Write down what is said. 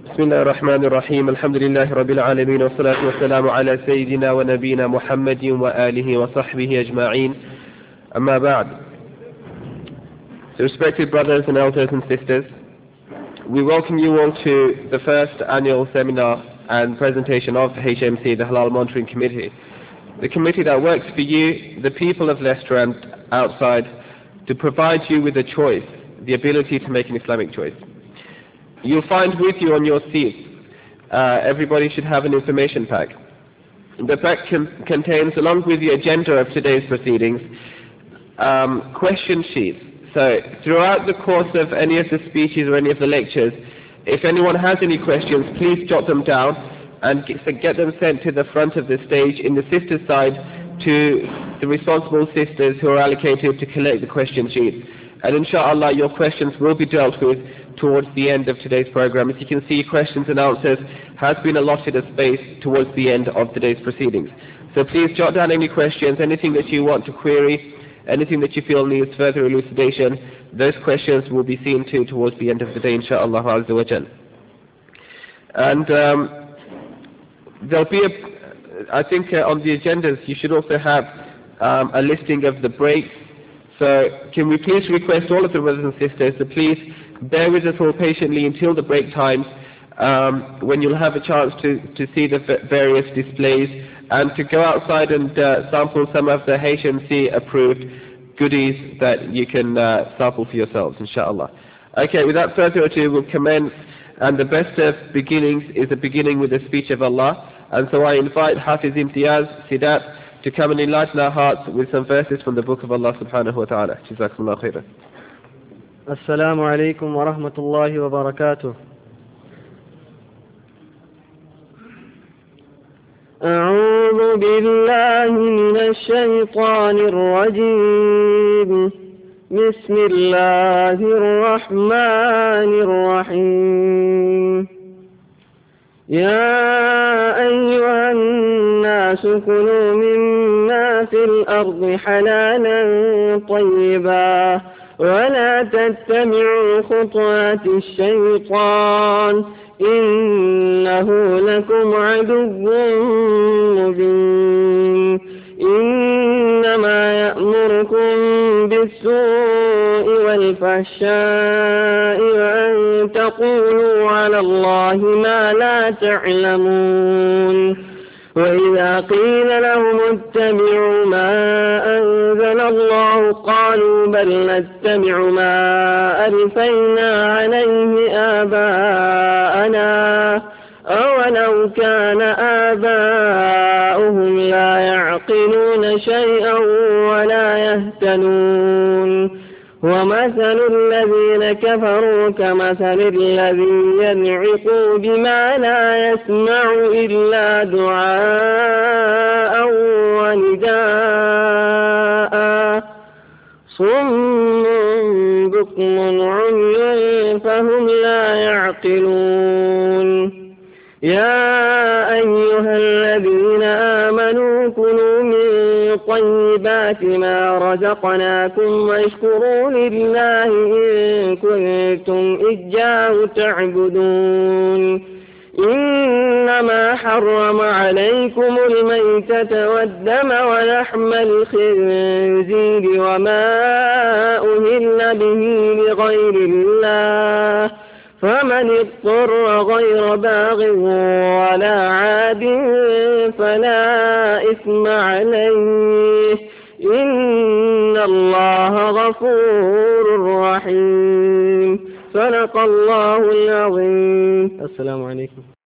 بسم الله الرحمن الرحيم. الحمد لله رب العالمين، والصلاة والسلام على سيدنا ونبينا محمد وآله وصحبه أجمعين. أما بعد. So respected brothers and elders and sisters, we welcome you all to the first annual seminar and presentation of HMC, the Halal Monitoring Committee. The committee that works for you, the people of Leicester and outside, to provide you with a choice, the ability to make an Islamic choice. You'll find with you on your seats, everybody should have an information pack. The pack contains, along with the agenda of today's proceedings, question sheets. So throughout the course of any of the speeches or any of the lectures, if anyone has any questions, please jot them down and get them sent to the front of the stage in the sisters' side to the responsible sisters who are allocated to collect the question sheets. And inshallah, your questions will be dealt with towards the end of today's program. As you can see, questions and answers has been allotted a space towards the end of today's proceedings. So please jot down any questions, anything that you want to query, anything that you feel needs further elucidation. Those questions will be seen to towards the end of the day, inshallah azza wa jal. And there'll be I think on the agendas you should also have a listing of the breaks. So can we please request all of the brothers and sisters to please bear with us all patiently until the break times, when you'll have a chance to see the various displays and to go outside and sample some of the HMC approved goodies that you can sample for yourselves, inshallah. Okay, without further ado, we'll commence, and the best of beginnings is a beginning with the speech of Allah. And so I invite Hafiz Imtiaz Sidat to come and enlighten our hearts with some verses from the book of Allah subhanahu wa ta'ala. Jazakumullah khairan. Assalamu alaikum wa rahmatullahi wa barakatuh. أعوذ بالله من الشيطان الرجيم. بسم الله الرحمن الرحيم. يا أيها الناس كلوا مما في الأرض حلالا طيبا ولا تتبعوا خطوات الشيطان إنه لكم عدو مبين. إنما يأمركم بالسوء والفحشاء وأن تقولوا على الله ما لا تعلمون. وإذا قيل لهم اتبعوا ما أنزل الله قالوا بل نتبع ما ألفينا عليه آباءنا أولو كان آباؤهم لا يعقلون شيئا ولا يهتدون. ومثل الذين كفروا كمثل الذي ينعق بما لا يسمع إلا دعاء ونداء صم بكم عمي فهم لا يعقلون. يا أيها الذين آمنوا كلوا من طيبات ما رزقناكم واشكروا لله إن كنتم إياه تعبدون. إنما حرم عليكم الميتة والدم ولحم الخنزير وما أهل به لغير الله فمن اضطر غير باغ ولا عاد فلا إثم عليه إن الله غفور رحيم. صدق الله العظيم. السلام عليكم.